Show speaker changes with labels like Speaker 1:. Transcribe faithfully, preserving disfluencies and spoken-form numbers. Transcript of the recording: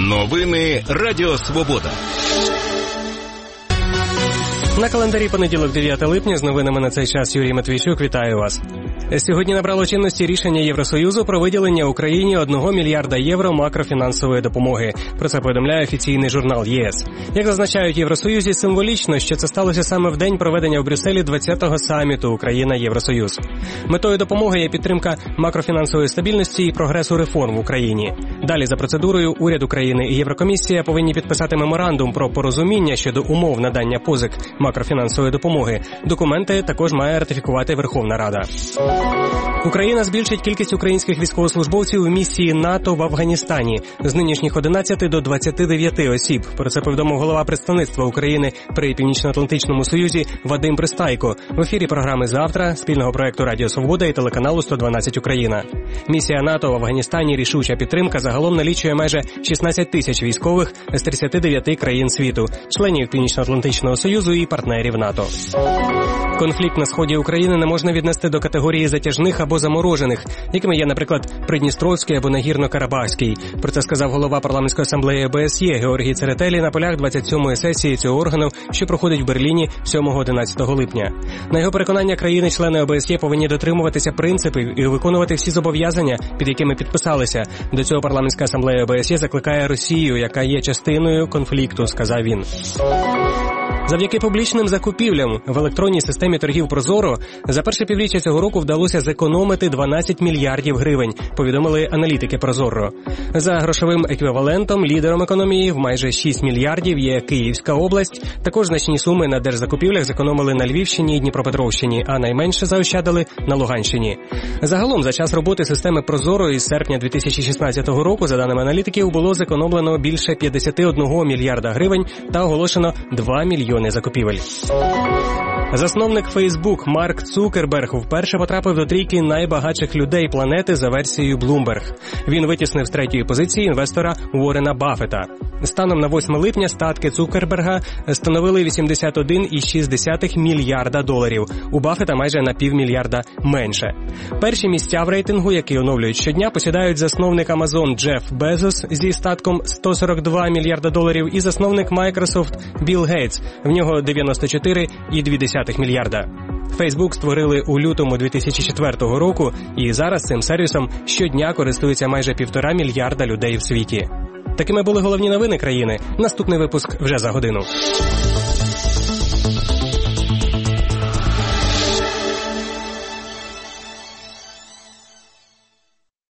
Speaker 1: Новини Радіо Свобода.
Speaker 2: На календарі понеділок, дев'яте липня, з новинами на цей час Юрій Матвійчук. Вітаю вас. Сьогодні набрало чинності рішення Євросоюзу про виділення Україні одного мільярда євро макрофінансової допомоги. Про це повідомляє офіційний журнал ЄС. Як зазначають в Євросоюзі, символічно, що це сталося саме в день проведення в Брюсселі двадцятого саміту Україна-Євросоюз. Метою допомоги є підтримка макрофінансової стабільності і прогресу реформ в Україні. Далі за процедурою уряд України і Єврокомісія повинні підписати меморандум про порозуміння щодо умов надання позик макрофінансової допомоги. Документи також має ратифікувати Верховна Рада. Україна збільшить кількість українських військовослужбовців у місії НАТО в Афганістані з нинішніх одинадцяти до двадцяти дев'яти осіб. Про це повідомив голова представництва України при Північно-Атлантичному Союзі Вадим Пристайко в ефірі програми «Завтра» спільного проекту Радіо Свобода і телеканалу сто дванадцять Україна. Місія НАТО в Афганістані «Рішуча підтримка» загалом налічує майже шістнадцять тисяч військових з тридцяти дев'яти країн світу, членів Північно-Атлантичного Союзу і партнерів НАТО. Конфлікт на сході України не можна віднести до категорії затяжних або заморожених, якими є, наприклад, Придністровський або Нагірно-Карабахський. Про це сказав голова парламентської асамблеї ОБСЄ Георгій Церетелі на полях двадцять сьомої сесії цього органу, що проходить в Берліні сьомого-одинадцятого липня. На його переконання, країни-члени ОБСЄ повинні дотримуватися принципів і виконувати всі зобов'язання, під якими підписалися. До цього парламентська асамблея ОБСЄ закликає Росію, яка є частиною конфлікту, сказав він. Завдяки публічним закупівлям в електронній системі торгів ProZorro за перше півріччя цього року вдалося зекономити дванадцять мільярдів гривень, повідомили аналітики ProZorro. За грошовим еквівалентом лідером економії в майже шість мільярдів є Київська область. Також значні суми на держзакупівлях зекономили на Львівщині і Дніпропетровщині, а найменше заощадили на Луганщині. Загалом за час роботи системи ProZorro із серпня дві тисячі шістнадцятого року, за даними аналітиків, було зекономлено більше п'ятдесят один мільярда гривень та оголошено два мільйони закупівель. Засновник Facebook Марк Цукерберг вперше потрапив до трійки найбагатших людей планети за версією Bloomberg. Він витіснив з третьої позиції інвестора Уоррена Баффета. Станом на восьме липня статки Цукерберга становили вісімдесят один цілих шість десятих мільярда доларів. У Баффета майже на півмільярда менше. Перші місця в рейтингу, які оновлюють щодня, посідають засновник Amazon Джеф Безос зі статком сто сорок два мільярда доларів і засновник Microsoft Білл Гейтс. В нього дев'яносто чотири цілих дві десятих мільярда. Facebook створили у лютому дві тисячі четвертого року, і зараз цим сервісом щодня користується майже півтора мільярда людей в світі. Такими були головні новини країни. Наступний випуск вже за годину.